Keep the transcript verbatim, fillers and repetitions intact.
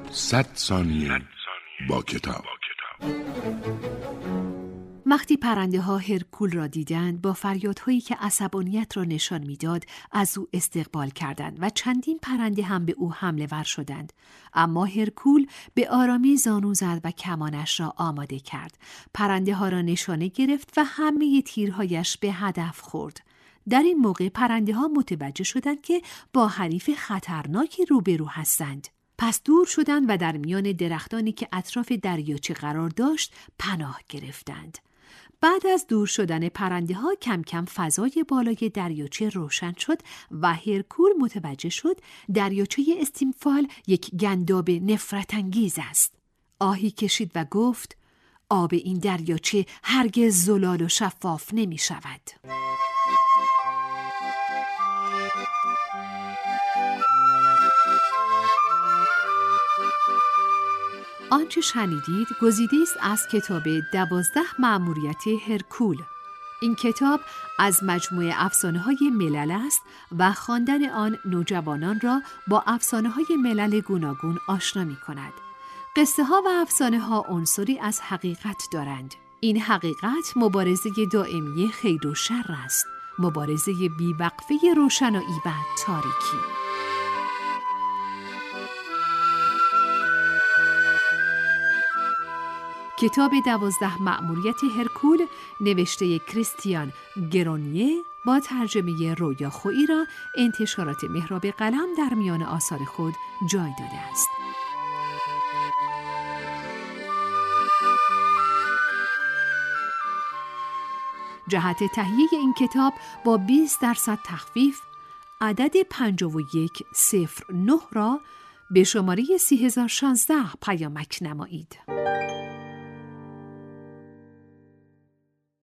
صد ثانیه با کتاب. وقتی پرنده ها هرکول را دیدند، با فریادهایی که عصبانیت را نشان میداد از او استقبال کردند و چندین پرنده هم به او حمله ور شدند. اما هرکول به آرامی زانو زد و کمانش را آماده کرد. پرنده ها را نشانه گرفت و همه تیرهایش به هدف خورد. در این موقع پرنده ها متوجه شدند که با حریف خطرناکی روبرو هستند. پس دور شدند و در میان درختانی که اطراف دریاچه قرار داشت پناه گرفتند. بعد از دور شدن پرنده ها کم کم فضای بالای دریاچه روشن شد و هرکول متوجه شد دریاچه استیمفال یک گنداب نفرت انگیز است. آهی کشید و گفت: آب این دریاچه هرگز زلال و شفاف نمی شود. آنچه شنیدید گزیده است از کتاب دوازده مأموریت هرکول. این کتاب از مجموعه افسانه‌های ملل است و خواندن آن نوجوانان را با افسانه‌های ملل گوناگون آشنا می‌کند. قصه‌ها و افسانه‌ها عنصری از حقیقت دارند. این حقیقت مبارزه دائمی خیر و شر است، مبارزه بی‌وقفه روشنایی و تاریکی. کتاب دوازده مأموریت هرکول نوشته کریستیان گرونیه با ترجمه رویا خویی را انتشارات مهراب قلم در میان آثار خود جای داده است. جهت تهیه این کتاب با بیست درصد تخفیف عدد پنجاه و یک صفر نه را به شماره سی هزار و شانزده پیامک نمایید.